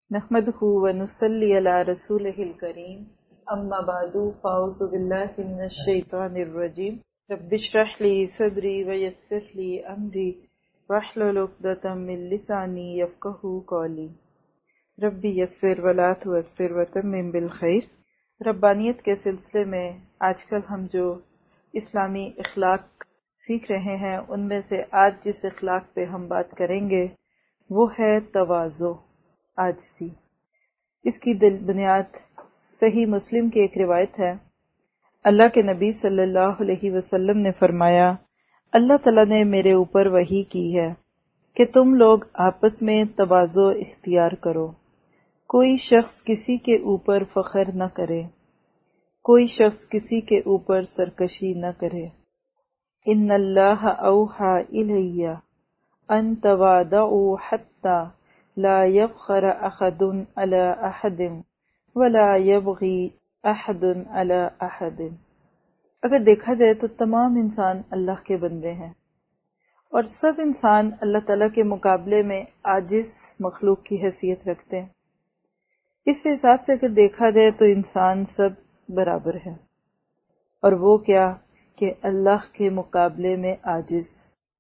نحمده ونصلي على رسوله الكريم اما بعد فاعوذ بالله من الشيطان الرجيم رب اشرح لي صدري ويسر لي امري واحلل عقدة من لساني يفقهوا قولي رب يسر ولا تعسر وتمم بالخير۔ ربانیت کے سلسلے میں آج کل ہم جو اسلامی اخلاق سیکھ رہے ہیں ان میں سے آج جس اخلاق پہ ہم بات کریں گے وہ ہے تواضع، عاجزی۔ اس کی بنیاد صحیح مسلم کی ایک روایت ہے۔ اللہ کے نبی صلی اللہ علیہ وسلم نے فرمایا، اللہ تعالیٰ نے میرے اوپر وحی کی ہے کہ تم لوگ آپس میں تواضع اختیار کرو، کوئی شخص کسی کے اوپر فخر نہ کرے، کوئی شخص کسی کے اوپر سرکشی نہ کرے۔ ان اللہ اوحی الی ان تواضعوا حتی لا يفخر احد علی احد ولا يبغي احد علی احد۔ اگر دیکھا جائے تو تمام انسان اللہ کے بندے ہیں اور سب انسان اللہ تعالیٰ کے مقابلے میں عاجز مخلوق کی حیثیت رکھتے ہیں۔ اس حساب سے اگر دیکھا جائے تو انسان سب برابر ہے، اور وہ کیا کہ اللہ کے مقابلے میں عاجز۔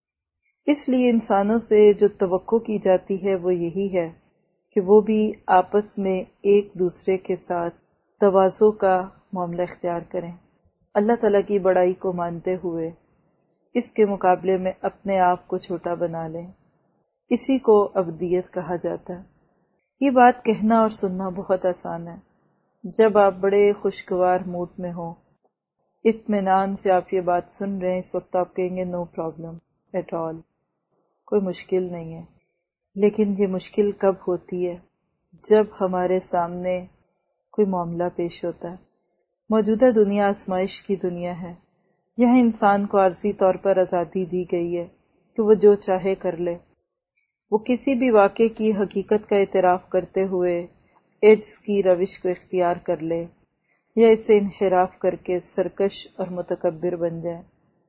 اس لیے انسانوں سے جو توقع کی جاتی ہے وہ یہی ہے کہ وہ بھی آپس میں ایک دوسرے کے ساتھ تواضع کا معاملہ اختیار کریں، اللہ تعالیٰ کی بڑائی کو مانتے ہوئے اس کے مقابلے میں اپنے آپ کو چھوٹا بنا لیں۔ اسی کو عبودیت کہا جاتا ہے۔ یہ بات کہنا اور سننا بہت آسان ہے۔ جب آپ بڑے خوشگوار موڈ میں ہوں، اطمینان سے آپ یہ بات سن رہے ہیں، اس وقت آپ کہیں گے نو پرابلم ایٹ آل، کوئی مشکل نہیں ہے۔ لیکن یہ مشکل کب ہوتی ہے؟ جب ہمارے سامنے کوئی معاملہ پیش ہوتا ہے۔ موجودہ دنیا آزمائش کی دنیا ہے۔ یہاں انسان کو عارضی طور پر آزادی دی گئی ہے کہ وہ جو چاہے کر لے۔ وہ کسی بھی واقعے کی حقیقت کا اعتراف کرتے ہوئے عجز کی روش کو اختیار کر لے یا اسے انحراف کر کے سرکش اور متکبر بن جائے۔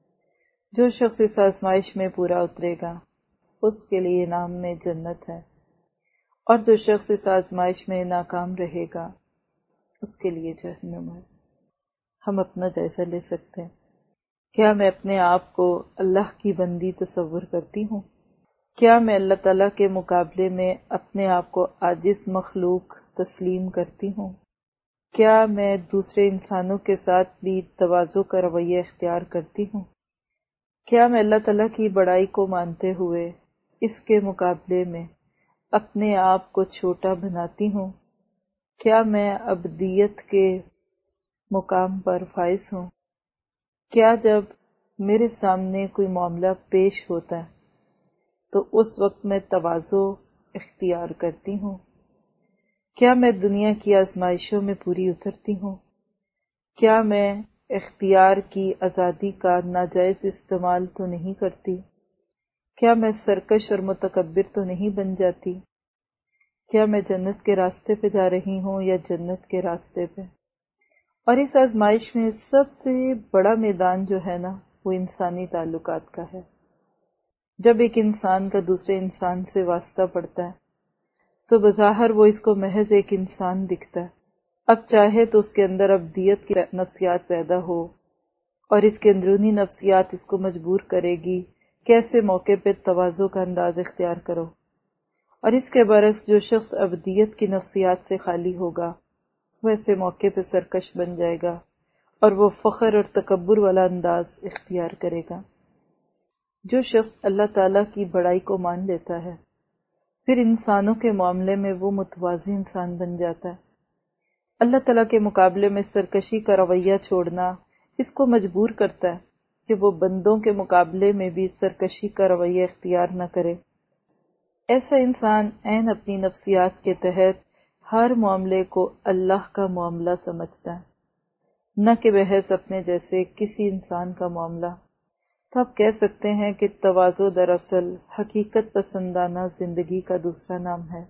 جو شخص اس آزمائش میں پورا اترے گا اس کے لیے انعام میں جنت ہے، اور جو شخص اس آزمائش میں ناکام رہے گا اس کے لیے جہنم ہے۔ ہم اپنا جائزہ لے سکتے ہیں۔ کیا میں اپنے آپ کو اللہ کی بندی تصور کرتی ہوں؟ کیا میں اللہ تعالیٰ کے مقابلے میں اپنے آپ کو عاجز مخلوق تسلیم کرتی ہوں؟ کیا میں دوسرے انسانوں کے ساتھ بھی تواضع کا رویہ اختیار کرتی ہوں؟ کیا میں اللہ تعالیٰ کی بڑائی کو مانتے ہوئے اس کے مقابلے میں اپنے آپ کو چھوٹا بناتی ہوں؟ کیا میں عبودیت کے مقام پر فائز ہوں؟ کیا جب میرے سامنے کوئی معاملہ پیش ہوتا ہے تو اس وقت میں تواضع اختیار کرتی ہوں؟ کیا میں دنیا کی آزمائشوں میں پوری اترتی ہوں؟ کیا میں اختیار کی آزادی کا ناجائز استعمال تو نہیں کرتی؟ کیا میں سرکش اور متکبر تو نہیں بن جاتی؟ کیا میں جنت کے راستے پہ جا رہی ہوں یا جنت کے راستے پہ؟ اور اس آزمائش میں سب سے بڑا میدان جو ہے نا وہ انسانی تعلقات کا ہے۔ جب ایک انسان کا دوسرے انسان سے واسطہ پڑتا ہے تو بظاہر وہ اس کو محض ایک انسان دکھتا ہے۔ اب چاہے تو اس کے اندر عبودیت کی نفسیات پیدا ہو، اور اس کے اندرونی نفسیات اس کو مجبور کرے گی کہ ایسے موقع پہ تواضع کا انداز اختیار کرو، اور اس کے برعکس جو شخص عبودیت کی نفسیات سے خالی ہوگا وہ ایسے موقع پہ سرکش بن جائے گا اور وہ فخر اور تکبر والا انداز اختیار کرے گا۔ جو شخص اللہ تعالیٰ کی بڑائی کو مان لیتا ہے پھر انسانوں کے معاملے میں وہ متواضع انسان بن جاتا ہے۔ اللہ تعالیٰ کے مقابلے میں سرکشی کا رویہ چھوڑنا اس کو مجبور کرتا ہے کہ وہ بندوں کے مقابلے میں بھی سرکشی کا رویہ اختیار نہ کرے۔ ایسا انسان عین اپنی نفسیات کے تحت ہر معاملے کو اللہ کا معاملہ سمجھتا ہے، نہ کہ محض اپنے جیسے کسی انسان کا معاملہ۔ تو آپ کہہ سکتے ہیں کہ تواضع دراصل حقیقت پسندانہ زندگی کا دوسرا نام ہے۔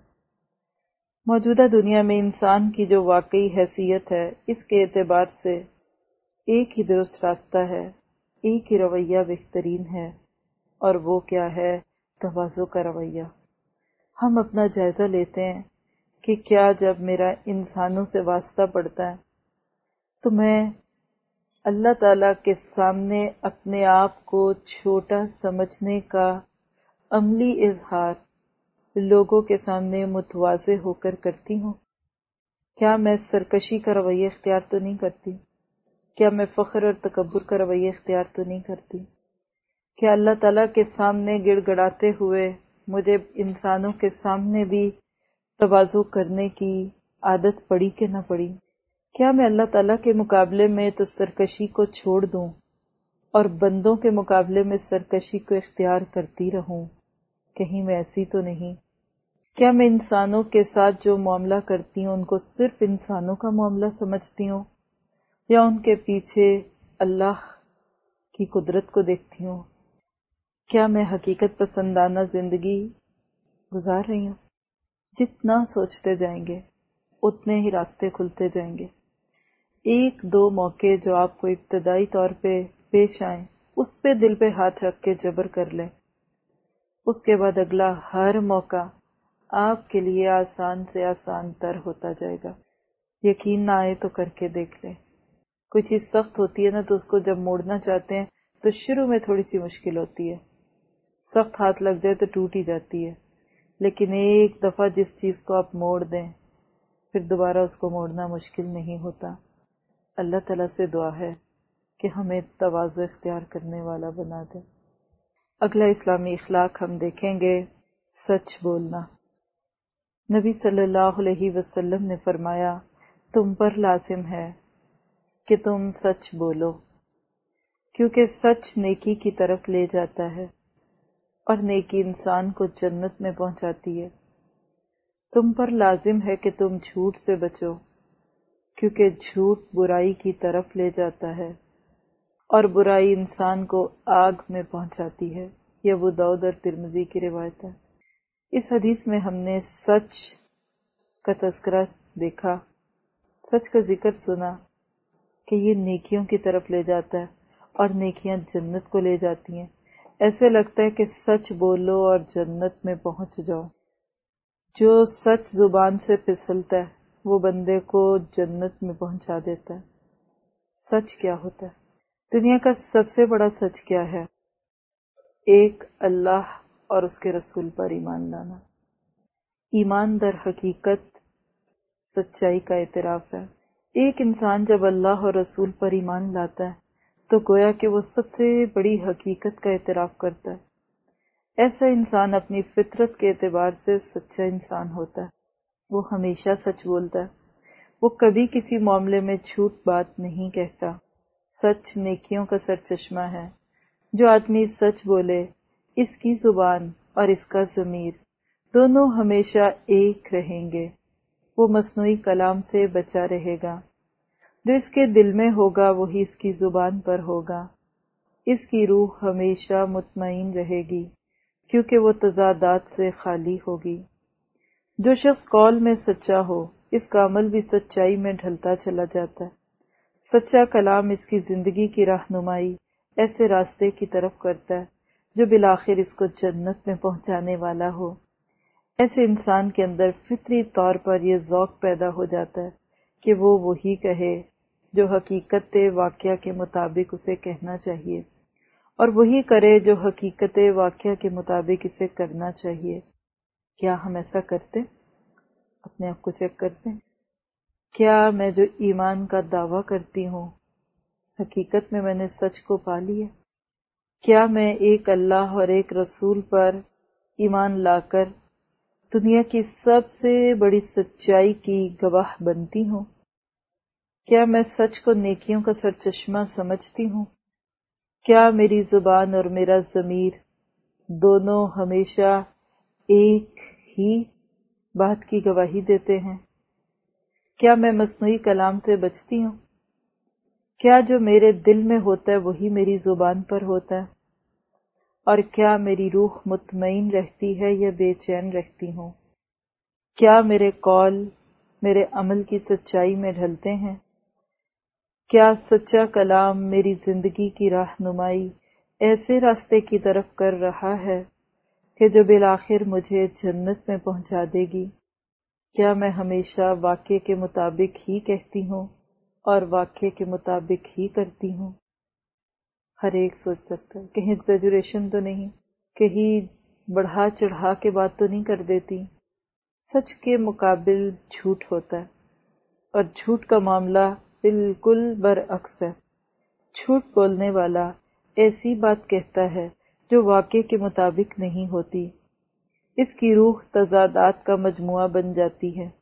موجودہ دنیا میں انسان کی جو واقعی حیثیت ہے اس کے اعتبار سے ایک ہی درست راستہ ہے، ایک ہی رویہ بہترین ہے، اور وہ کیا ہے؟ تواضع کا رویہ۔ ہم اپنا جائزہ لیتے ہیں کہ کیا جب میرا انسانوں سے واسطہ پڑتا ہے تو میں اللہ تعالیٰ کے سامنے اپنے آپ کو چھوٹا سمجھنے کا عملی اظہار لوگوں کے سامنے متواضع ہو کر کرتی ہوں؟ کیا میں سرکشی کا رویہ اختیار تو نہیں کرتی؟ کیا میں فخر اور تکبر کا رویہ اختیار تو نہیں کرتی؟ کیا اللہ تعالیٰ کے سامنے گڑ گڑاتے ہوئے مجھے انسانوں کے سامنے بھی تواضع کرنے کی عادت پڑی کہ نہ پڑی؟ کیا میں اللہ تعالیٰ کے مقابلے میں تو سرکشی کو چھوڑ دوں اور بندوں کے مقابلے میں سرکشی کو اختیار کرتی رہوں؟ کہیں میں ایسی تو نہیں؟ کیا میں انسانوں کے ساتھ جو معاملہ کرتی ہوں ان کو صرف انسانوں کا معاملہ سمجھتی ہوں یا ان کے پیچھے اللہ کی قدرت کو دیکھتی ہوں؟ کیا میں حقیقت پسندانہ زندگی گزار رہی ہوں؟ جتنا سوچتے جائیں گے اتنے ہی راستے کھلتے جائیں گے۔ ایک دو موقع جو آپ کو ابتدائی طور پہ پیش آئیں اس پہ دل پہ ہاتھ رکھ کے جبر کر لیں، اس کے بعد اگلا ہر موقع آپ کے لیے آسان سے آسان تر ہوتا جائے گا۔ یقین نہ آئے تو کر کے دیکھ لیں۔ کوئی چیز سخت ہوتی ہے نا تو اس کو جب موڑنا چاہتے ہیں تو شروع میں تھوڑی سی مشکل ہوتی ہے، سخت ہاتھ لگ جائے تو ٹوٹ ہی جاتی ہے، لیکن ایک دفعہ جس چیز کو آپ موڑ دیں پھر دوبارہ اس کو موڑنا مشکل نہیں ہوتا۔ اللہ تعالیٰ سے دعا ہے کہ ہمیں تواضع اختیار کرنے والا بنا دے۔ اگلا اسلامی اخلاق ہم دیکھیں گے سچ بولنا۔ نبی صلی اللہ علیہ وسلم نے فرمایا تم پر لازم ہے کہ تم سچ بولو، کیونکہ سچ نیکی کی طرف لے جاتا ہے اور نیکی انسان کو جنت میں پہنچاتی ہے۔ تم پر لازم ہے کہ تم جھوٹ سے بچو، کیونکہ جھوٹ برائی کی طرف لے جاتا ہے اور برائی انسان کو آگ میں پہنچاتی ہے۔ یہ ابو داؤد اور ترمذی کی روایت ہے۔ اس حدیث میں ہم نے سچ کا تذکرہ دیکھا، سچ کا ذکر سنا کہ یہ نیکیوں کی طرف لے جاتا ہے اور نیکیاں جنت کو لے جاتی ہیں۔ ایسے لگتا ہے کہ سچ بولو اور جنت میں پہنچ جاؤ۔ جو سچ زبان سے پھسلتا ہے وہ بندے کو جنت میں پہنچا دیتا ہے۔ سچ کیا ہوتا ہے؟ دنیا کا سب سے بڑا سچ کیا ہے؟ ایک اللہ اور اس کے رسول پر ایمان لانا۔ ایمان در حقیقت سچائی کا اعتراف ہے۔ ایک انسان جب اللہ اور رسول پر ایمان لاتا ہے تو گویا کہ وہ سب سے بڑی حقیقت کا اعتراف کرتا ہے۔ ایسا انسان اپنی فطرت کے اعتبار سے سچا انسان ہوتا ہے۔ وہ ہمیشہ سچ بولتا ہے، وہ کبھی کسی معاملے میں جھوٹ بات نہیں کہتا۔ سچ نیکیوں کا سرچشمہ ہے۔ جو آدمی سچ بولے اس کی زبان اور اس کا ضمیر دونوں ہمیشہ ایک رہیں گے۔ وہ مصنوعی کلام سے بچا رہے گا۔ جو اس کے دل میں ہوگا وہی اس کی زبان پر ہوگا۔ اس کی روح ہمیشہ مطمئن رہے گی کیونکہ وہ تضادات سے خالی ہوگی۔ جو شخص قول میں سچا ہو اس کا عمل بھی سچائی میں ڈھلتا چلا جاتا ہے۔ سچا کلام اس کی زندگی کی رہنمائی ایسے راستے کی طرف کرتا ہے جو بالآخر اس کو جنت میں پہنچانے والا ہو۔ ایسے انسان کے اندر فطری طور پر یہ ذوق پیدا ہو جاتا ہے کہ وہ وہی کہے جو حقیقت واقعہ کے مطابق اسے کہنا چاہیے، اور وہی کرے جو حقیقت واقعہ کے مطابق اسے کرنا چاہیے۔ کیا ہم ایسا کرتے؟ اپنے آپ کو چیک کرتے ہیں۔ کیا میں جو ایمان کا دعویٰ کرتی ہوں حقیقت میں نے سچ کو پا لیا؟ کیا میں ایک اللہ اور ایک رسول پر ایمان لا کر دنیا کی سب سے بڑی سچائی کی گواہ بنتی ہوں؟ کیا میں سچ کو نیکیوں کا سرچشمہ سمجھتی ہوں؟ کیا میری زبان اور میرا ضمیر دونوں ہمیشہ ایک ہی بات کی گواہی دیتے ہیں؟ کیا میں مصنوعی کلام سے بچتی ہوں؟ کیا جو میرے دل میں ہوتا ہے وہی میری زبان پر ہوتا ہے؟ اور کیا میری روح مطمئن رہتی ہے یا بے چین رہتی ہوں؟ کیا میرے قول میرے عمل کی سچائی میں ڈھلتے ہیں؟ کیا سچا کلام میری زندگی کی رہنمائی ایسے راستے کی طرف کر رہا ہے کہ جو بالآخر مجھے جنت میں پہنچا دے گی؟ کیا میں ہمیشہ واقعے کے مطابق ہی کہتی ہوں اور واقعے کے مطابق ہی کرتی ہوں؟ ہر ایک سوچ سکتا ہے کہیں ایگزیجریشن تو نہیں، کہیں بڑھا چڑھا کے بات تو نہیں کر دیتی۔ سچ کے مقابل جھوٹ ہوتا ہے، اور جھوٹ کا معاملہ بالکل برعکس ہے۔ جھوٹ بولنے والا ایسی بات کہتا ہے جو واقعے کے مطابق نہیں ہوتی۔ اس کی روح تضادات کا مجموعہ بن جاتی ہے۔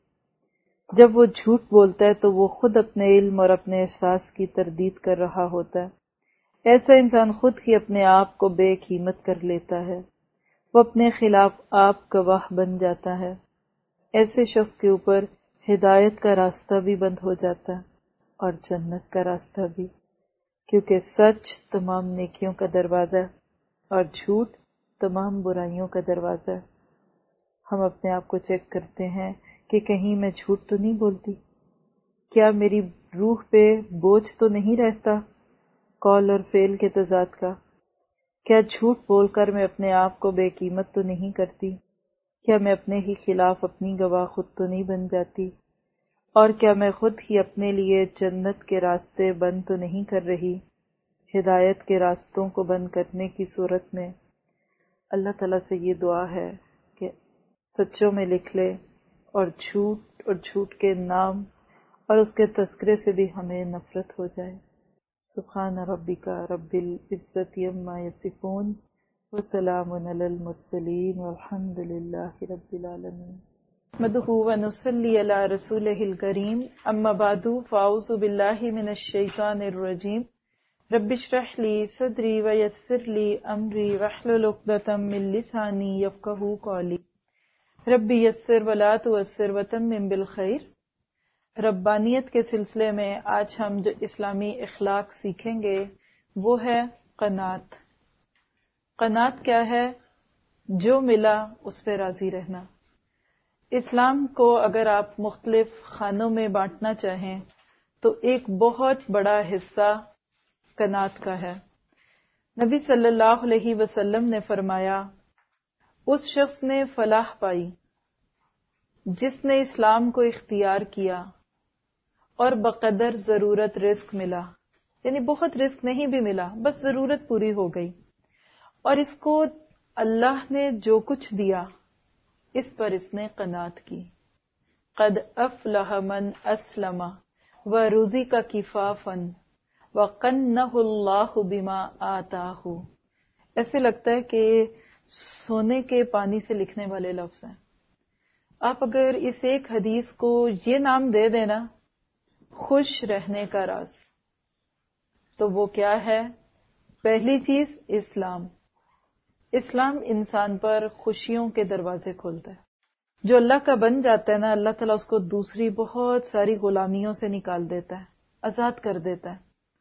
جب وہ جھوٹ بولتا ہے تو وہ خود اپنے علم اور اپنے احساس کی تردید کر رہا ہوتا ہے۔ ایسا انسان خود ہی اپنے آپ کو بے قیمت کر لیتا ہے، وہ اپنے خلاف آپ گواہ بن جاتا ہے۔ ایسے شخص کے اوپر ہدایت کا راستہ بھی بند ہو جاتا ہے اور جنت کا راستہ بھی، کیونکہ سچ تمام نیکیوں کا دروازہ ہے اور جھوٹ تمام برائیوں کا دروازہ ہے۔ ہم اپنے آپ کو چیک کرتے ہیں کہ کہیں میں جھوٹ تو نہیں بولتی، کیا میری روح پہ بوجھ تو نہیں رہتا قول اور فعل کے تضاد کا، کیا جھوٹ بول کر میں اپنے آپ کو بے قیمت تو نہیں کرتی، کیا میں اپنے ہی خلاف اپنی گواہ خود تو نہیں بن جاتی، اور کیا میں خود ہی اپنے لیے جنت کے راستے بند تو نہیں کر رہی؟ ہدایت کے راستوں کو بند کرنے کی صورت میں اللہ تعالیٰ سے یہ دعا ہے کہ سچوں میں لکھ لے اور جھوٹ کے نام اور اس کے تذکرے سے بھی ہمیں نفرت ہو جائے۔ سبحان ربک رب العزت عما یصفون وسلام علی المرسلین والحمد للہ رب العالمین۔ نحمدہ ونصلی علی رسولہ الکریم، اما بعد فاعوذ باللہ من الشیطان الرجیم، رب اشرح لی صدری ویسر لی امری واحلل عقدۃ من لسانی یفقہوا قولی، رب یسر ولا تعسر وتمم بالخیر۔ ربانیت کے سلسلے میں آج ہم جو اسلامی اخلاق سیکھیں گے وہ ہے قناعت۔ قناعت کیا ہے؟ جو ملا اس پہ راضی رہنا۔ اسلام کو اگر آپ مختلف خانوں میں بانٹنا چاہیں تو ایک بہت بڑا حصہ قناعت کا ہے۔ نبی صلی اللہ علیہ وسلم نے فرمایا، اس شخص نے فلاح پائی جس نے اسلام کو اختیار کیا اور بقدر ضرورت رزق ملا، یعنی بہت رزق نہیں بھی ملا، بس ضرورت پوری ہو گئی، اور اس کو اللہ نے جو کچھ دیا اس پر اس نے قناعت کی۔ قد افلح من اسلم ورزق کفافا وقنہ اللہ بما آتاہ۔ ایسے لگتا ہے کہ سونے کے پانی سے لکھنے والے لفظ ہیں۔ آپ اگر اس ایک حدیث کو یہ نام دے دینا، خوش رہنے کا راز، تو وہ کیا ہے؟ پہلی چیز اسلام۔ اسلام انسان پر خوشیوں کے دروازے کھولتا ہے۔ جو اللہ کا بن جاتا ہے نا، اللہ تعالیٰ اس کو دوسری بہت ساری غلامیوں سے نکال دیتا ہے، آزاد کر دیتا ہے،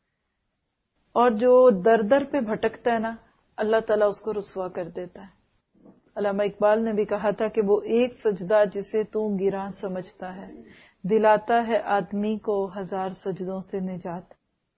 اور جو در در پہ بھٹکتا ہے نا، اللہ تعالیٰ اس کو رسوا کر دیتا ہے۔ علامہ اقبال نے بھی کہا تھا کہ وہ ایک سجدہ جسے تو گراں سمجھتا ہے، دلاتا ہے آدمی کو ہزار سجدوں سے نجات۔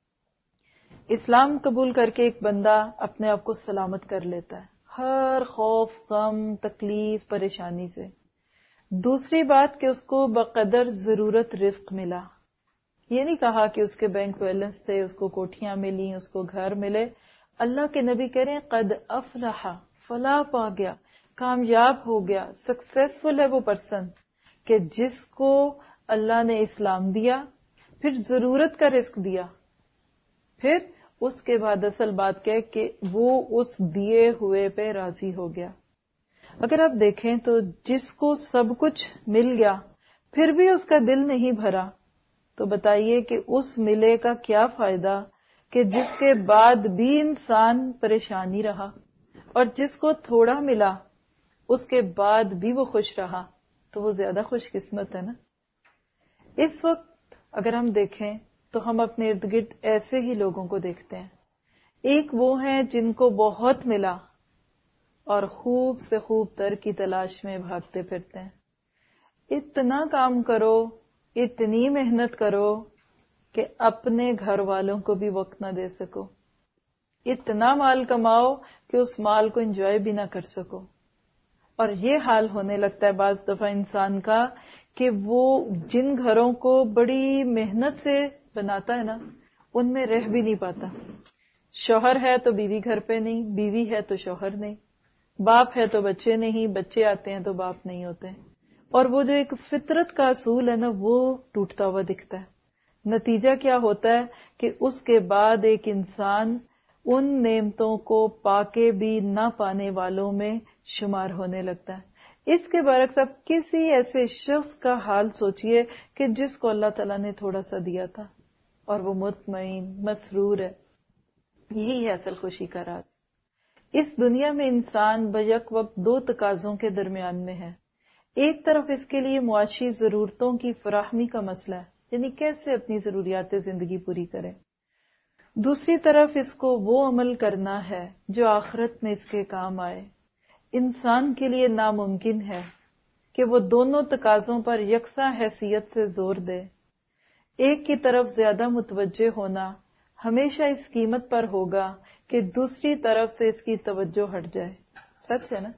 اسلام قبول کر کے ایک بندہ اپنے آپ کو سلامت کر لیتا ہے ہر خوف، غم، تکلیف، پریشانی سے۔ دوسری بات کہ اس کو بقدر ضرورت رزق ملا۔ یہ نہیں کہا کہ اس کے بینک بیلنس تھے، اس کو کوٹھیاں ملی، اس کو گھر ملے۔ اللہ کے نبی کہہ رہے ہیں قد افلح، فلاح پا گیا، کامیاب ہو گیا، سکسیسفل ہے وہ پرسن کہ جس کو اللہ نے اسلام دیا، پھر ضرورت کا رزق دیا، پھر اس کے بعد اصل بات کیا ہے کہ وہ اس دیے ہوئے پہ راضی ہو گیا۔ اگر آپ دیکھیں تو جس کو سب کچھ مل گیا پھر بھی اس کا دل نہیں بھرا، تو بتائیے کہ اس ملے کا کیا فائدہ کہ جس کے بعد بھی انسان پریشان ہی رہا، اور جس کو تھوڑا ملا اس کے بعد بھی وہ خوش رہا، تو وہ زیادہ خوش قسمت ہے نا۔ اس وقت اگر ہم دیکھیں تو ہم اپنے ارد گرد ایسے ہی لوگوں کو دیکھتے ہیں۔ ایک وہ ہیں جن کو بہت ملا اور خوب سے خوب تر کی تلاش میں بھاگتے پھرتے ہیں۔ اتنا کام کرو، اتنی محنت کرو کہ اپنے گھر والوں کو بھی وقت نہ دے سکو، اتنا مال کماؤ کہ اس مال کو انجوائے بھی نہ کر سکو، اور یہ حال ہونے لگتا ہے بعض دفعہ انسان کا کہ وہ جن گھروں کو بڑی محنت سے بناتا ہے نا، ان میں رہ بھی نہیں پاتا. شوہر ہے تو بیوی گھر پہ نہیں، بیوی ہے تو شوہر نہیں، باپ ہے تو بچے نہیں، بچے آتے ہیں تو باپ نہیں ہوتے، اور وہ جو ایک فطرت کا اصول ہے نا وہ ٹوٹتا ہوا دکھتا ہے. نتیجہ کیا ہوتا ہے کہ اس کے بعد ایک انسان ان نعمتوں کو پا کے بھی نہ پانے والوں میں شمار ہونے لگتا ہے. اس کے برعکس اب کسی ایسے شخص کا حال سوچئے کہ جس کو اللہ تعالیٰ نے تھوڑا سا دیا تھا اور وہ مطمئن مسرور ہے. یہی ہے اصل خوشی کا راز. اس دنیا میں انسان بیک وقت دو تقاضوں کے درمیان میں ہے. ایک طرف اس کے لیے معاشی ضرورتوں کی فراہمی کا مسئلہ ہے، یعنی کیسے اپنی ضروریات زندگی پوری کرے. دوسری طرف اس کو وہ عمل کرنا ہے جو آخرت میں اس کے کام آئے. انسان کے لیے ناممکن ہے کہ وہ دونوں تقاضوں پر یکساں حیثیت سے زور دے. ایک کی طرف زیادہ متوجہ ہونا ہمیشہ اس قیمت پر ہوگا کہ دوسری طرف سے اس کی توجہ ہٹ جائے. سچ ہے نا؟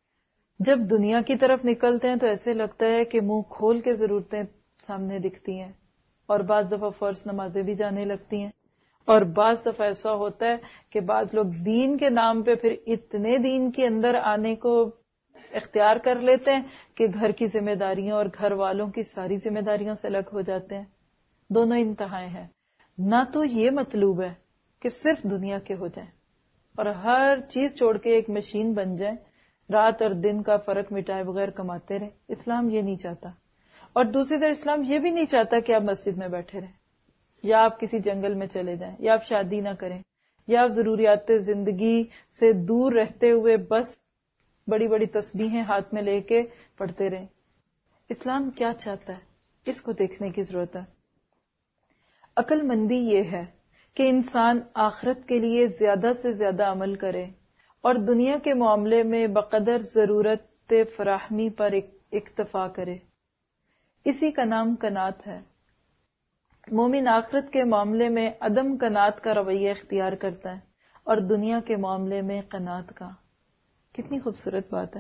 جب دنیا کی طرف نکلتے ہیں تو ایسے لگتا ہے کہ منہ کھول کے ضرورتیں سامنے دکھتی ہیں، اور بعض دفعہ فرض نمازیں بھی جانے لگتی ہیں، اور بعض دفعہ ایسا ہوتا ہے کہ بعض لوگ دین کے نام پہ پھر اتنے دین کے اندر آنے کو اختیار کر لیتے ہیں کہ گھر کی ذمہ داریاں اور گھر والوں کی ساری ذمہ داریوں سے الگ ہو جاتے ہیں. دونوں انتہائیں ہیں. نہ تو یہ مطلوب ہے کہ صرف دنیا کے ہو جائیں اور ہر چیز چھوڑ کے ایک مشین بن جائیں، رات اور دن کا فرق مٹائے بغیر کماتے رہیں. اسلام یہ نہیں چاہتا. اور دوسری طرف اسلام یہ بھی نہیں چاہتا کہ آپ مسجد میں بیٹھے رہیں، یا آپ کسی جنگل میں چلے جائیں، یا آپ شادی نہ کریں، یا آپ ضروریات زندگی سے دور رہتے ہوئے بس بڑی بڑی تسبیحیں ہاتھ میں لے کے پڑھتے رہیں. اسلام کیا چاہتا ہے، اس کو دیکھنے کی ضرورت ہے. عقل مندی یہ ہے کہ انسان آخرت کے لیے زیادہ سے زیادہ عمل کرے اور دنیا کے معاملے میں بقدر ضرورت فراہمی پر اکتفا کرے. اسی کا نام قناعت ہے. مومن آخرت کے معاملے میں عدم قناعت کا رویہ اختیار کرتا ہے اور دنیا کے معاملے میں قناعت کا. کتنی خوبصورت بات ہے.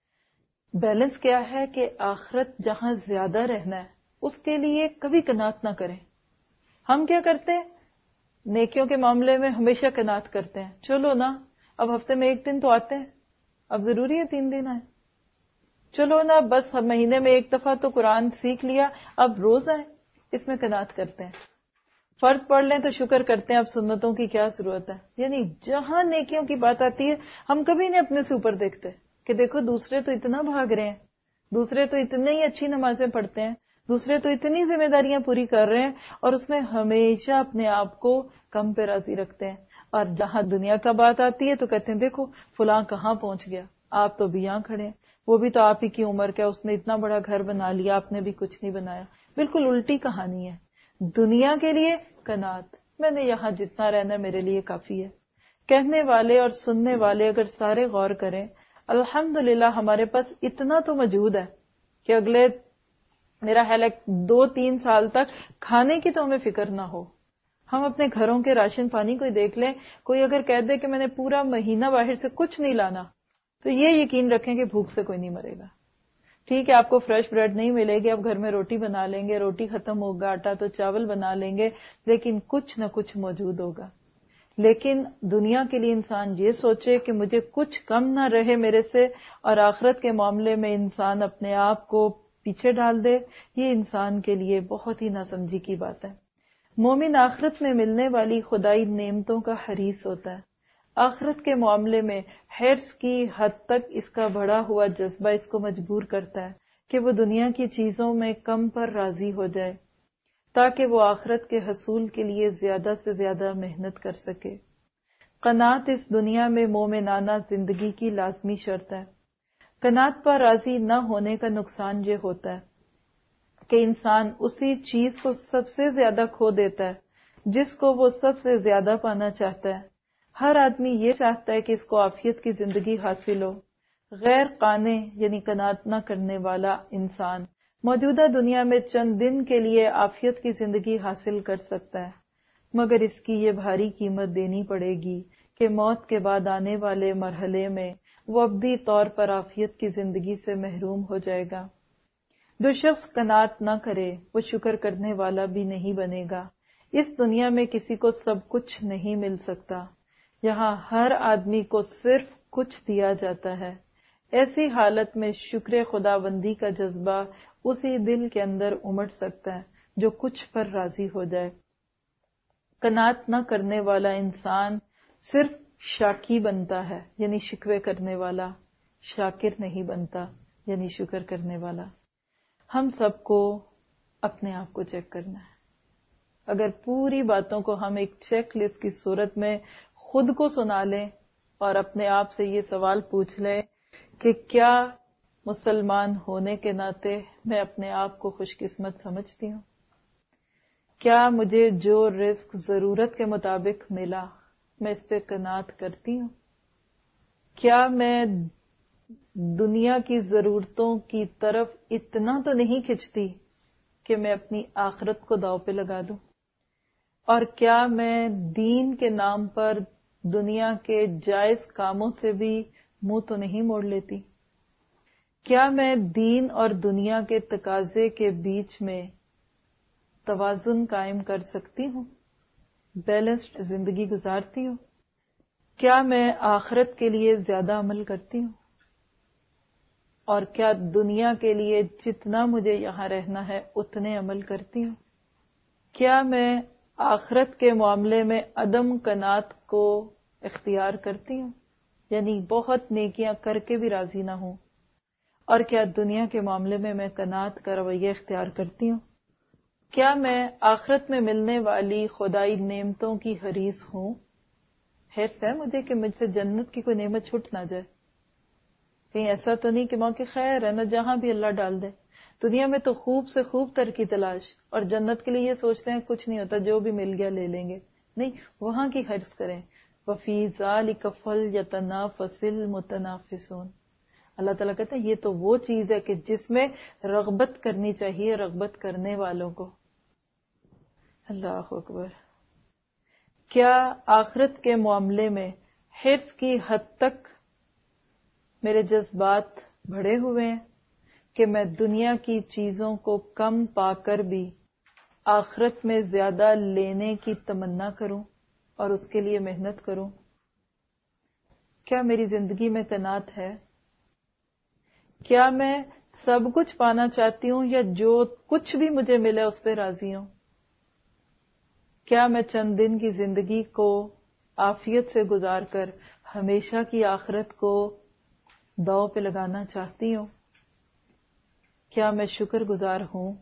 بیلنس کیا ہے کہ آخرت جہاں زیادہ رہنا ہے اس کے لیے کبھی قناعت نہ کریں. ہم کیا کرتے ہیں؟ نیکیوں کے معاملے میں ہمیشہ قناعت کرتے ہیں. چلو نا، اب ہفتے میں ایک دن تو آتے ہیں، اب ضروری ہے 3 دن آئے. چلو نا، بس مہینے میں ایک دفعہ تو قرآن سیکھ لیا، اب روز آئے. اس میں قناعت کرتے ہیں. فرض پڑھ لیں تو شکر کرتے ہیں، اب سنتوں کی کیا ضرورت ہے. یعنی جہاں نیکیوں کی بات آتی ہے ہم کبھی نہیں اپنے سے اوپر دیکھتے کہ دیکھو دوسرے تو اتنا بھاگ رہے ہیں، دوسرے تو اتنی ہی اچھی نمازیں پڑھتے ہیں، دوسرے تو اتنی ذمہ داریاں پوری کر رہے ہیں، اور اس میں ہمیشہ اپنے آپ کو کم پہ راضی رکھتے ہیں. اور جہاں دنیا کا بات آتی ہے تو کہتے ہیں دیکھو فلاں کہاں پہنچ گیا، آپ تو بھی یہاں کھڑے ہیں، وہ بھی تو آپ ہی کی عمر کا، اس نے اتنا بڑا گھر بنا لیا، آپ نے بھی کچھ نہیں بنایا. بالکل الٹی کہانی ہے. دنیا کے لیے قناعت، میں نے یہاں جتنا رہنا میرے لیے کافی ہے. کہنے والے اور سننے والے اگر سارے غور کریں، الحمدللہ ہمارے پاس اتنا تو موجود ہے کہ اگلے میرا خیال ہے 2-3 سال تک کھانے کی تو ہمیں فکر نہ ہو. ہم اپنے گھروں کے راشن پانی کو دیکھ لیں، کوئی اگر کہہ دے کہ میں نے پورا مہینہ باہر سے کچھ نہیں لانا تو یہ یقین رکھیں کہ بھوک سے کوئی نہیں مرے گا. ٹھیک ہے، آپ کو فریش بریڈ نہیں ملے گی، آپ گھر میں روٹی بنا لیں گے، روٹی ختم ہوگا، آٹا تو چاول بنا لیں گے، لیکن کچھ نہ کچھ موجود ہوگا. لیکن دنیا کے لیے انسان یہ سوچے کہ مجھے کچھ کم نہ رہے میرے سے، اور آخرت کے معاملے میں انسان اپنے آپ کو پیچھے ڈال دے، یہ انسان کے لیے بہت ہی ناسمجھی کی بات ہے. مومن آخرت میں ملنے والی خدائی نعمتوں کا حریص ہوتا ہے. آخرت کے معاملے میں حرص کی حد تک اس کا بڑھا ہوا جذبہ اس کو مجبور کرتا ہے کہ وہ دنیا کی چیزوں میں کم پر راضی ہو جائے تاکہ وہ آخرت کے حصول کے لیے زیادہ سے زیادہ محنت کر سکے. قناعت اس دنیا میں مومنانہ زندگی کی لازمی شرط ہے. قناعت پر راضی نہ ہونے کا نقصان یہ ہوتا ہے کہ انسان اسی چیز کو سب سے زیادہ کھو دیتا ہے جس کو وہ سب سے زیادہ پانا چاہتا ہے. ہر آدمی یہ چاہتا ہے کہ اس کو عافیت کی زندگی حاصل ہو. غیر قانع یعنی قناعت نہ کرنے والا انسان موجودہ دنیا میں چند دن کے لیے عافیت کی زندگی حاصل کر سکتا ہے، مگر اس کی یہ بھاری قیمت دینی پڑے گی کہ موت کے بعد آنے والے مرحلے میں وہ ابدی طور پر عافیت کی زندگی سے محروم ہو جائے گا۔ جو شخص قناعت نہ کرے وہ شکر کرنے والا بھی نہیں بنے گا۔ اس دنیا میں کسی کو سب کچھ نہیں مل سکتا، یہاں ہر آدمی کو صرف کچھ دیا جاتا ہے۔ ایسی حالت میں شکر خداوندی کا جذبہ اسی دل کے اندر امڑ سکتا ہے جو کچھ پر راضی ہو جائے۔ قناعت نہ کرنے والا انسان صرف شاکی بنتا ہے یعنی شکوے کرنے والا، شاکر نہیں بنتا یعنی شکر کرنے والا۔ ہم سب کو اپنے آپ کو چیک کرنا ہے۔ اگر پوری باتوں کو ہم ایک چیک لسٹ کی صورت میں خود کو سنا لیں اور اپنے آپ سے یہ سوال پوچھ لیں کہ کیا مسلمان ہونے کے ناطے میں اپنے آپ کو خوش قسمت سمجھتی ہوں؟ کیا مجھے جو رزق ضرورت کے مطابق ملا میں اس پہ قناعت کرتی ہوں؟ کیا میں دنیا کی ضرورتوں کی طرف اتنا تو نہیں کھنچتی کہ میں اپنی آخرت کو داؤ پہ لگا دوں؟ اور کیا میں دین کے نام پر دنیا کے جائز کاموں سے بھی منہ تو نہیں موڑ لیتی؟ کیا میں دین اور دنیا کے تقاضے کے بیچ میں توازن قائم کر سکتی ہوں، بیلنسڈ زندگی گزارتی ہوں؟ کیا میں آخرت کے لیے زیادہ عمل کرتی ہوں؟ اور کیا دنیا کے لیے جتنا مجھے یہاں رہنا ہے اتنے عمل کرتی ہوں؟ کیا میں آخرت کے معاملے میں عدم قناعت کو اختیار کرتی ہوں، یعنی بہت نیکیاں کر کے بھی راضی نہ ہوں؟ اور کیا دنیا کے معاملے میں قناعت کا رویہ اختیار کرتی ہوں؟ کیا میں آخرت میں ملنے والی خدائی نعمتوں کی حریص ہوں؟ حرص ہے مجھے کہ مجھ سے جنت کی کوئی نعمت چھوٹ نہ جائے، کہیں ایسا تو نہیں کہ موقع خیر ہے نہ جہاں بھی اللہ ڈال دے۔ دنیا میں تو خوب سے خوب تر کی تلاش، اور جنت کے لیے یہ سوچتے ہیں کچھ نہیں ہوتا، جو بھی مل گیا لے لیں گے، نہیں، وہاں کی حرص کریں۔ وَفِي ذَلِكَ فَلْيَتَنَافَسِ الْمُتَنَافِسُونَ۔ اللہ تعالیٰ کہتے ہیں یہ تو وہ چیز ہے کہ جس میں رغبت کرنی چاہیے رغبت کرنے والوں کو۔ اللہ اکبر۔ کیا آخرت کے معاملے میں حرص کی حد تک میرے جذبات بڑھے ہوئے ہیں کہ میں دنیا کی چیزوں کو کم پا کر بھی آخرت میں زیادہ لینے کی تمنا کروں اور اس کے لیے محنت کروں؟ کیا میری زندگی میں قناعت ہے؟ کیا میں سب کچھ پانا چاہتی ہوں یا جو کچھ بھی مجھے ملے اس پہ راضی ہوں؟ کیا میں چند دن کی زندگی کو عافیت سے گزار کر ہمیشہ کی آخرت کو داؤ پہ لگانا چاہتی ہوں؟ کیا میں شکر گزار ہوں؟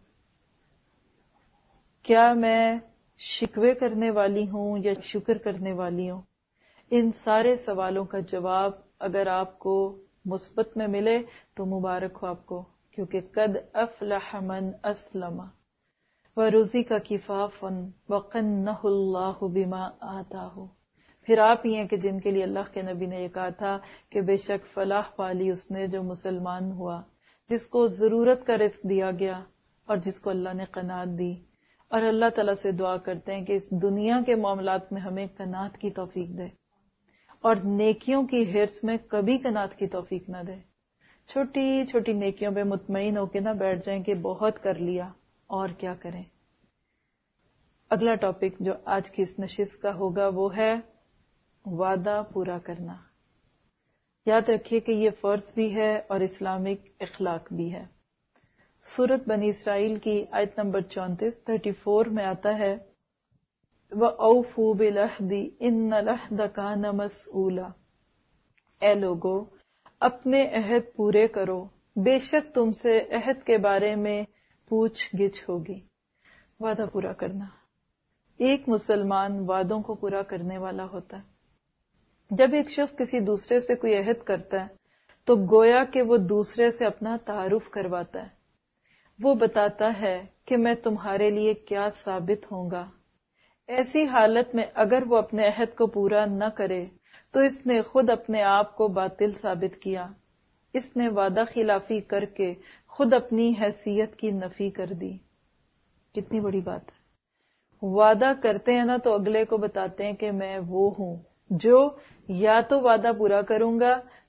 کیا میں شکوے کرنے والی ہوں یا شکر کرنے والی ہوں؟ ان سارے سوالوں کا جواب اگر آپ کو مثبت میں ملے تو مبارک ہو آپ کو، کیونکہ قد افلح من اسلم وَرُزِقَ كِفَافًا وَقَنَّهُ اللَّهُ بِمَا آتَاهُ۔ پھر آپ ہی ہیں کہ جن کے لیے اللہ کے نبی نے یہ کہا تھا کہ بے شک فلاح پالی اس نے جو مسلمان ہوا، جس کو ضرورت کا رزق دیا گیا اور جس کو اللہ نے قناعت دی۔ اور اللہ تعالیٰ سے دعا کرتے ہیں کہ اس دنیا کے معاملات میں ہمیں قناعت کی توفیق دے اور نیکیوں کی حرص میں کبھی قناعت کی توفیق نہ دے۔ چھوٹی چھوٹی نیکیوں پہ مطمئن ہو کے نہ بیٹھ جائیں کہ بہت کر لیا اور کیا کریں۔ اگلا ٹاپک جو آج کی اس نشست کا ہوگا وہ ہے وعدہ پورا کرنا۔ یاد رکھیے کہ یہ فرض بھی ہے اور اسلامک اخلاق بھی ہے۔ سورۃ بنی اسرائیل کی آیت نمبر 34 میں آتا ہے وَأَوْفُوا بِالْعَہْدِ إِنَّ الْعَہْدَ كَانَ مَسْئُولًا۔ اے لوگو اپنے عہد پورے کرو، بے شک تم سے عہد کے بارے میں پوچھ گچھ ہوگی۔ وعدہ پورا کرنا، ایک مسلمان وعدوں کو پورا کرنے والا ہوتا ہے۔ جب ایک شخص کسی دوسرے سے کوئی عہد کرتا ہے تو گویا کہ وہ دوسرے سے اپنا تعارف کرواتا ہے، وہ بتاتا ہے کہ میں تمہارے لیے کیا ثابت ہوں گا۔ ایسی حالت میں اگر وہ اپنے عہد کو پورا نہ کرے تو اس نے خود اپنے آپ کو باطل ثابت کیا، اس نے وعدہ خلافی کر کے خود اپنی حیثیت کی نفی کر دی۔ کتنی بڑی بات ہے۔ وعدہ کرتے ہیں نا تو اگلے کو بتاتے ہیں کہ میں وہ ہوں جو یا تو وعدہ پورا کروں گا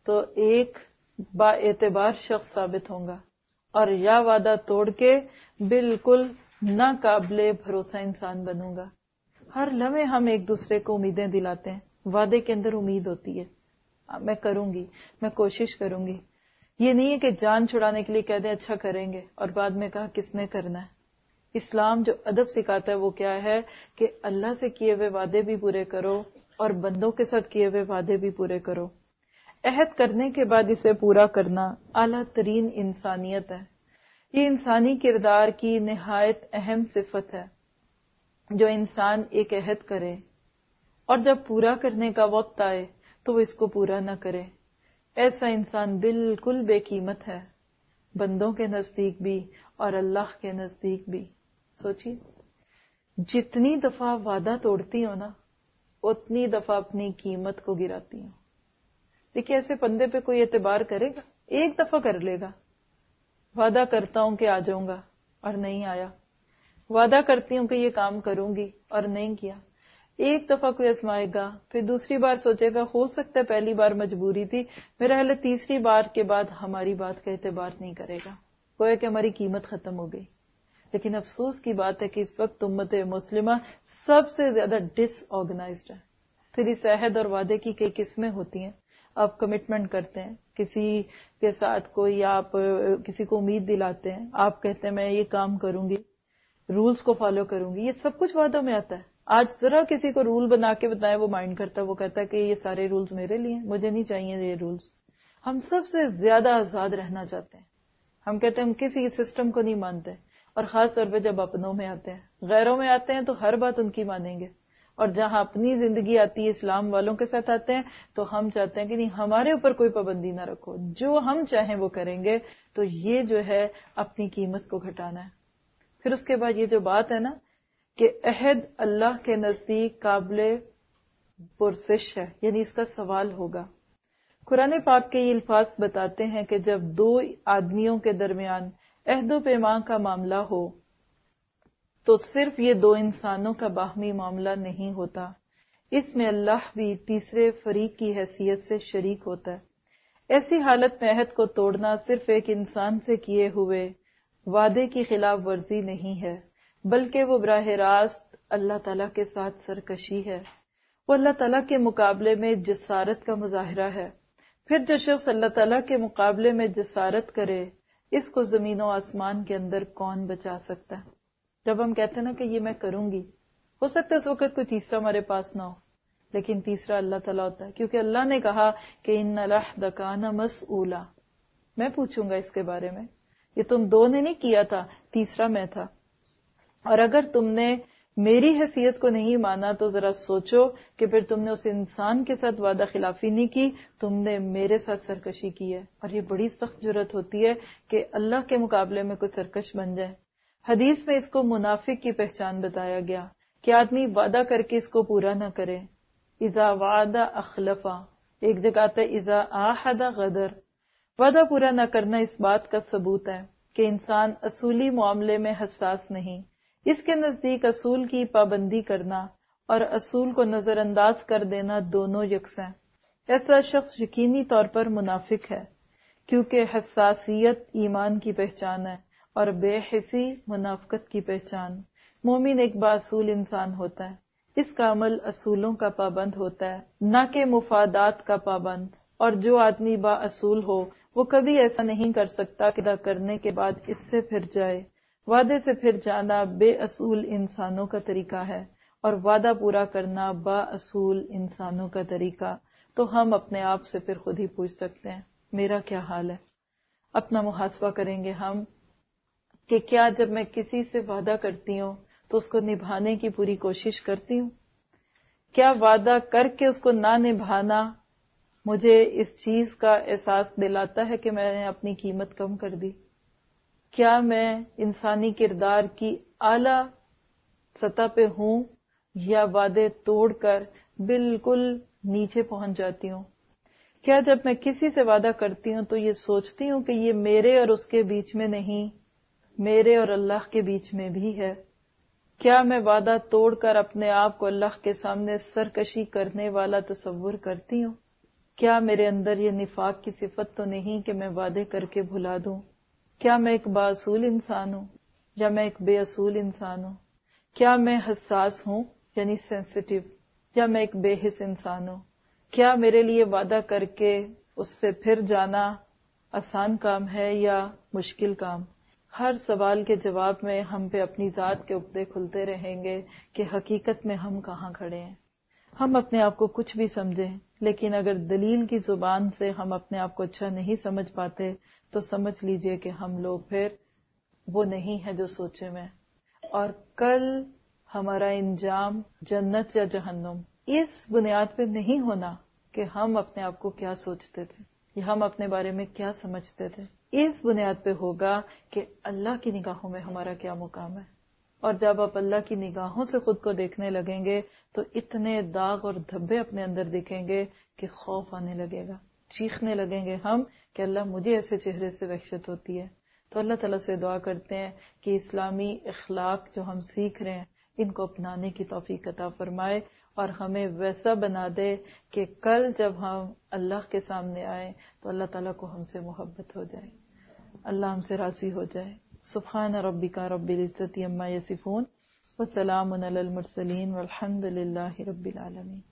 تو ایک با اعتبار شخص ثابت ہوں گا، اور یا وعدہ توڑ کے بالکل ناقابل بھروسہ انسان بنوں گا۔ ہر لمحے ہم ایک دوسرے کو امیدیں دلاتے ہیں، وعدے کے اندر امید ہوتی ہے، میں کروں گی، میں کوشش کروں گی۔ یہ نہیں ہے کہ جان چھڑانے کے لیے کہہ دیں اچھا کریں گے اور بعد میں کہا کس نے کرنا ہے۔ اسلام جو ادب سکھاتا ہے وہ کیا ہے کہ اللہ سے کیے ہوئے وعدے بھی پورے کرو اور بندوں کے ساتھ کیے ہوئے وعدے بھی پورے کرو۔ عہد کرنے کے بعد اسے پورا کرنا اعلیٰ ترین انسانیت ہے۔ یہ انسانی کردار کی نہایت اہم صفت ہے، جو انسان ایک عہد کرے اور جب پورا کرنے کا وقت آئے تو وہ اس کو پورا نہ کرے، ایسا انسان بالکل بے قیمت ہے، بندوں کے نزدیک بھی اور اللہ کے نزدیک بھی۔ سوچیے، جتنی دفعہ وعدہ توڑتی ہو نا، اتنی دفعہ اپنی قیمت کو گراتی ہوں۔ دیکھیے، ایسے بندے پہ کوئی اعتبار کرے گا؟ ایک دفعہ کر لے گا، وعدہ کرتا ہوں کہ آ جاؤں گا اور نہیں آیا، وعدہ کرتی ہوں کہ یہ کام کروں گی اور نہیں کیا۔ ایک دفعہ کوئی آزمائے گا، پھر دوسری بار سوچے گا ہو سکتا ہے پہلی بار مجبوری تھی، میرا خیال ہے تیسری بار کے بعد ہماری بات کا اعتبار نہیں کرے گا، گویا کہ ہماری قیمت ختم ہو گئی۔ لیکن افسوس کی بات ہے کہ اس وقت امت مسلمہ سب سے زیادہ ڈس آرگنائزڈ ہے۔ پھر اس عہد اور وعدے کی کئی قسمیں ہوتی ہیں۔ آپ کمٹمنٹ کرتے ہیں کسی کے ساتھ، کوئی آپ کسی کو امید دلاتے ہیں، آپ کہتے ہیں میں یہ کام کروں گی، رولز کو فالو کروں گی، یہ سب کچھ وعدوں میں آتا ہے۔ آج ذرا کسی کو رول بنا کے بتائیں، وہ مائنڈ کرتا ہے، وہ کہتا ہے کہ یہ سارے رولز میرے لیے ہیں، مجھے نہیں چاہیے یہ رولز۔ ہم سب سے زیادہ آزاد رہنا چاہتے ہیں۔ ہم کہتے ہیں ہم کسی سسٹم کو نہیں مانتے، اور خاص طور پہ جب اپنوں میں آتے ہیں، غیروں میں آتے ہیں تو ہر بات ان کی مانیں گے، اور جہاں اپنی زندگی آتی ہے، اسلام والوں کے ساتھ آتے ہیں، تو ہم چاہتے ہیں کہ نہیں، ہمارے اوپر کوئی پابندی نہ رکھو، جو ہم چاہیں وہ کریں گے۔ تو یہ جو ہے اپنی قیمت کو گھٹانا ہے۔ پھر اس کے بعد یہ جو بات ہے نا کہ عہد اللہ کے نزدیک قابل پرسش ہے، یعنی اس کا سوال ہوگا۔ قرآن پاک کے یہ الفاظ بتاتے ہیں کہ جب دو آدمیوں کے درمیان عہد و پیمان کا معاملہ ہو تو صرف یہ دو انسانوں کا باہمی معاملہ نہیں ہوتا، اس میں اللہ بھی تیسرے فریق کی حیثیت سے شریک ہوتا ہے۔ ایسی حالت میں عہد کو توڑنا صرف ایک انسان سے کیے ہوئے وعدے کی خلاف ورزی نہیں ہے، بلکہ وہ براہ راست اللہ تعالیٰ کے ساتھ سرکشی ہے، وہ اللہ تعالیٰ کے مقابلے میں جسارت کا مظاہرہ ہے۔ پھر جو شخص اللہ تعالیٰ کے مقابلے میں جسارت کرے، اس کو زمین و آسمان کے اندر کون بچا سکتا ہے؟ جب ہم کہتے ہیں نا کہ یہ میں کروں گی، ہو سکتا ہے اس وقت کوئی تیسرا ہمارے پاس نہ ہو، لیکن تیسرا اللہ تعالیٰ ہوتا ہے، کیونکہ اللہ نے کہا کہ ان العہد کان مسئولا، میں پوچھوں گا اس کے بارے میں، یہ تم دو نے نہیں کیا تھا، تیسرا میں تھا، اور اگر تم نے میری حیثیت کو نہیں مانا تو ذرا سوچو کہ پھر تم نے اس انسان کے ساتھ وعدہ خلافی نہیں کی، تم نے میرے ساتھ سرکشی کی ہے۔ اور یہ بڑی سخت جرأت ہوتی ہے کہ اللہ کے مقابلے میں کوئی سرکش بن جائے۔ حدیث میں اس کو منافق کی پہچان بتایا گیا کہ آدمی وعدہ کر کے اس کو پورا نہ کرے۔ اذا وعد اخلفا، ایک جگہ آتا ہے اذا عاہد غدر۔ وعدہ پورا نہ کرنا اس بات کا ثبوت ہے کہ انسان اصولی معاملے میں حساس نہیں۔ اس کے نزدیک اصول کی پابندی کرنا اور اصول کو نظر انداز کر دینا دونوں یکساں ہیں۔ ایسا شخص یقینی طور پر منافق ہے، کیونکہ حساسیت ایمان کی پہچان ہے اور بے حسی منافقت کی پہچان۔ مومن ایک باصول انسان ہوتا ہے، اس کا عمل اصولوں کا پابند ہوتا ہے، نہ کہ مفادات کا پابند۔ اور جو آدمی با اصول ہو وہ کبھی ایسا نہیں کر سکتا کہ وعدہ کرنے کے بعد اس سے پھر جائے۔ وعدے سے پھر جانا بے اصول انسانوں کا طریقہ ہے، اور وعدہ پورا کرنا با اصول انسانوں کا طریقہ۔ تو ہم اپنے آپ سے پھر خود ہی پوچھ سکتے ہیں میرا کیا حال ہے؟ اپنا محاسبہ کریں گے ہم کہ کیا جب میں کسی سے وعدہ کرتی ہوں تو اس کو نبھانے کی پوری کوشش کرتی ہوں؟ کیا وعدہ کر کے اس کو نہ نبھانا مجھے اس چیز کا احساس دلاتا ہے کہ میں نے اپنی قیمت کم کر دی؟ کیا میں انسانی کردار کی اعلیٰ سطح پہ ہوں یا وعدے توڑ کر بالکل نیچے پہنچ جاتی ہوں؟ کیا جب میں کسی سے وعدہ کرتی ہوں تو یہ سوچتی ہوں کہ یہ میرے اور اس کے بیچ میں نہیں، میرے اور اللہ کے بیچ میں بھی ہے؟ کیا میں وعدہ توڑ کر اپنے آپ کو اللہ کے سامنے سرکشی کرنے والا تصور کرتی ہوں؟ کیا میرے اندر یہ نفاق کی صفت تو نہیں کہ میں وعدے کر کے بھلا دوں؟ کیا میں ایک باصول انسان ہوں یا میں ایک بے اصول انسان ہوں؟ کیا میں حساس ہوں یعنی سینسٹیو، یا میں ایک بے حس انسان ہوں؟ کیا میرے لیے وعدہ کر کے اس سے پھر جانا آسان کام ہے یا مشکل کام؟ ہر سوال کے جواب میں ہم پہ اپنی ذات کے عقدے کھلتے رہیں گے کہ حقیقت میں ہم کہاں کھڑے ہیں۔ ہم اپنے آپ کو کچھ بھی سمجھیں، لیکن اگر دلیل کی زبان سے ہم اپنے آپ کو اچھا نہیں سمجھ پاتے تو سمجھ لیجئے کہ ہم لوگ پھر وہ نہیں ہے جو سوچے میں، اور کل ہمارا انجام جنت یا جہنم اس بنیاد پہ نہیں ہونا کہ ہم اپنے آپ کو کیا سوچتے تھے یا ہم اپنے بارے میں کیا سمجھتے تھے، اس بنیاد پہ ہوگا کہ اللہ کی نگاہوں میں ہمارا کیا مقام ہے۔ اور جب آپ اللہ کی نگاہوں سے خود کو دیکھنے لگیں گے تو اتنے داغ اور دھبے اپنے اندر دکھیں گے کہ خوف آنے لگے گا، چیخنے لگیں گے ہم کہ اللہ مجھے ایسے چہرے سے وحشت ہوتی ہے۔ تو اللہ تعالیٰ سے دعا کرتے ہیں کہ اسلامی اخلاق جو ہم سیکھ رہے ہیں ان کو اپنانے کی توفیق عطا فرمائے اور ہمیں ویسا بنا دے کہ کل جب ہم اللہ کے سامنے آئیں تو اللہ تعالیٰ کو ہم سے محبت ہو جائے، اللہ ہم سے راضی ہو جائے۔ سبحان ربک رب العزت عما یصفون وسلام علی المرسلین والحمد للہ رب العالمین۔